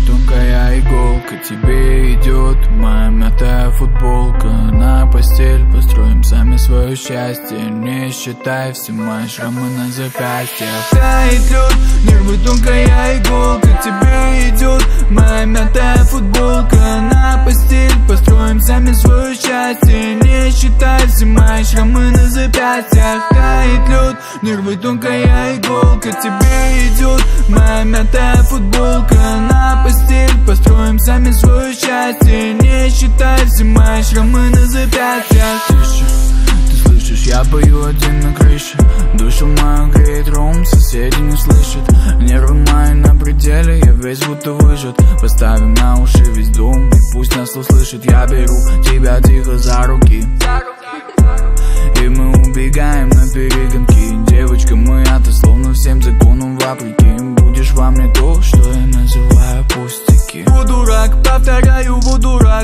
тонкая иголка, тебе идет моя мятая футболка. На постель построим сами свое счастье, не считай все мои шрамы на запястьях. Тает лед, нервы тонкая иголка, тебе идет моя мятая футболка. На постель построим сами свое счастье, не считай все мои шрамы на запястьях. Тает лед, нервы тонкая иголка, тебе идет моя мятая футболка. На постель построим сами свое счастье, не считай все мои шрамы на запястьях. Тише, ты слышишь, я пою один на крыше. Душу мою греет ром, соседи не слышат. Нервы мои на пределе, я весь будто выжат. Поставим на уши весь дом, и пусть нас услышит. Я беру тебя тихо за руки, и мы убегаем на перегонки. Девочка моя-то словно всем законам вопреки. Будешь во мне то, что я называю пустяки. Дурак, повторяю, дурак.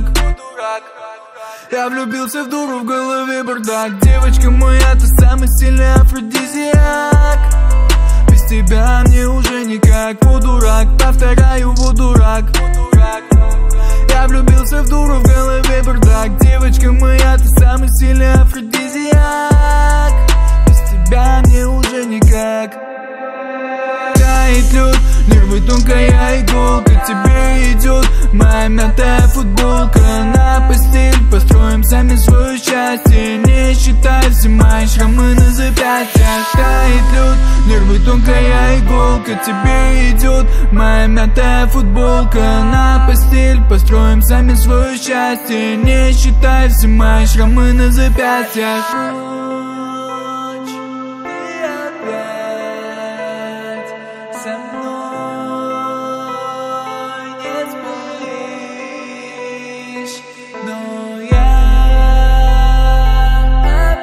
Я влюбился в дуру, в голове бардак. Девочка моя, ты самый сильный афродизиак. Без тебя мне уже никак. Дурак, повторяю, дурак. Я влюбился в дуру, в голове бардак. Девочка моя, ты самый сильный афродизиак. Без тебя мне уже никак. Тает лед, нервы тонкая иголка, тебе идет моя мятая футболка. На постель построим сами свое счастье, не считай все мои шрамы на запястьях. Тает лед, нервы тонкая иголка, тебе идет моя мятая футболка. На постель построим сами свое счастье, не считай все мои шрамы на запястьях. Со мной не спишь, но я об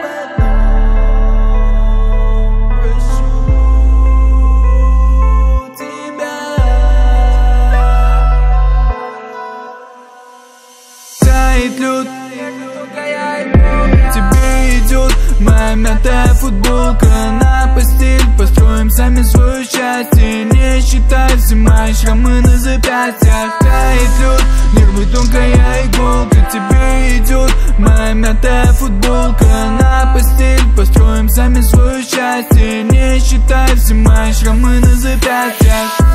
одном прошу тебя. Тает лед, тебе идет моя мятая футболка. На постель построим сами свое счастье, не считай все мои шрамы на запястьях. Тает лед, нервы тонкая иголка, тебе идет моя мятая футболка. На постель построим сами свое счастье, не считай все мои шрамы на запястьях.